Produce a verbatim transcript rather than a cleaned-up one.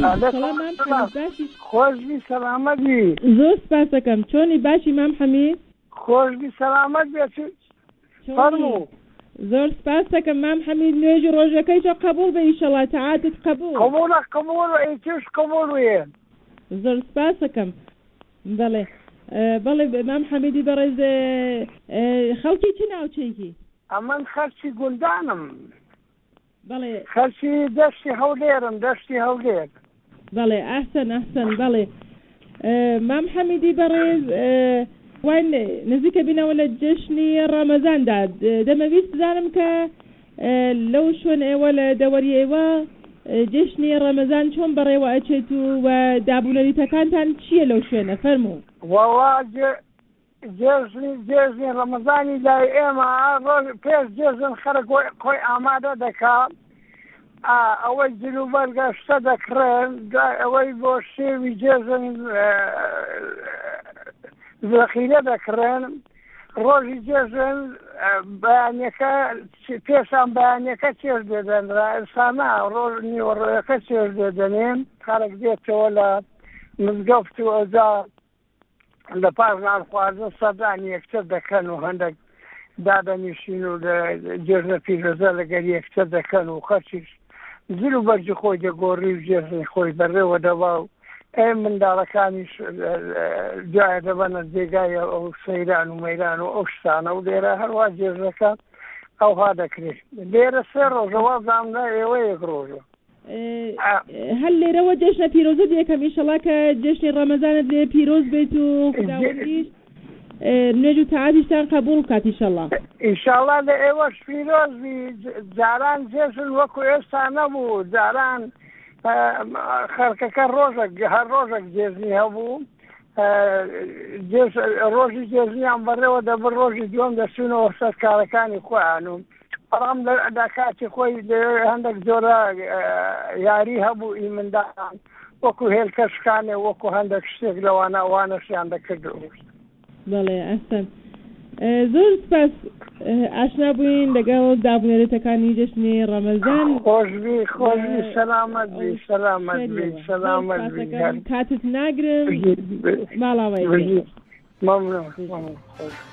سلام مام حەمید باشی خۆشبی سەلامەت بی زۆر سپاس دەکەم چۆنی باشی مام حەمید خۆشبی سەلامەت بێت فەرموو زۆر سپاس دەکەم مام حەمید نوێژی ڕۆژەکەیتە قبول بە ئینشەڵا تەعاتت قبول قبولە قبول ئیتیش قبول وێ زۆر سپاس دەکەم بەڵێ بەڵێ مام حەمیدی بەڕێز خەڵکی چی ناوچەیەکی ئەمن خەرچی گوندانم بەڵێ خەرچی دەشتی هەولێرم دەشتی هەولێر بەڵێ ئەحسەن ئەحسەن بەڵێ مام حەمیدی بەڕێز وای نزیکە بینەوە لە جشنی ڕەمەزاندا دەمەویست بزانم کە لەو شوێن ئێوە لە دەوەری ئێوە جشنی ڕەمەزان چۆن بەڕێوە ئەچێت و دابوونەریتەکانتان چییە لەو شوێنە فەرموو وەڵا جێژنی جێژنی ڕەمەزانی لای ئێمە پێش جێژن خەرک خۆی ئامادە دەکات ئەوەی جلوبەرگە شتە دەکڕێن ئەوەی بۆ شێوی جێژن زەخیرە دەکڕێن ڕۆژی جێژن بەیانەکە پێشان بەیانەکە چێژ دێدەنرا ئێستا ڕۆژ نیوەڕۆیەکە چێژ دێدەنێن خەرک دێتەوە لە مزگەفت و ئەزا لە پاش نانخواردن سەردانی یەکتر دەکەن و هەندێک دادەنیشین و جێژنە پیرۆزە لەگەر یەکتر دەکەن و خەرچیش زیر و بەرجی خۆی دەگۆڕی و جێژنی خۆی بەڕێوە دەبا و ئێ منداڵەکانیش جایە دەبەنە جێگایە ئەو سەیران و مەیران و ئەو شتانە و لێرە هەروە جێژنەکە ئەوها دەکرێت لێرە سێ ڕۆژەوە زاندا ئێوە یەک ڕۆژە هەل لێرەوە جێژنە پیرۆزت یەکەم ئینشەڵا کە جێژنی ڕەمەزانت لێ پیرۆز بێت و خوداوەندیش نوێژ و تەعاتیشتان قبول بکات ئینشەڵا ئینشەڵا لە ئێوەش پیرۆزبی جاران جێژن وەکو ئێستا نەبوو جاران خەرکەکە ڕۆژێک هەر ڕۆژێک جێژنی هەبوو ڕۆژی جێژنیان بەڕێوە دەبڕ ڕۆژی دووەم دەچوونەوە سەر کارەکانی خۆیان و بەڵام لە کاتی خۆی هەندێک جۆرە یاری هەبوو ئیمندان وەکو هێلکەشکانێ وەکو هەندێک شتێک لەوانە ئەوانەشیان دەکردەوە. بەڵێ ئەحسەن زۆر سپاس ئاشنا بووین لەگەڵ دابونەرێتەکانی جشنی ڕەمەزان. خۆشبی خۆشبی سەلامەت بی سەلامەت بی سەلامەت بی کاتت ناگرم ماڵاوای مەمنون.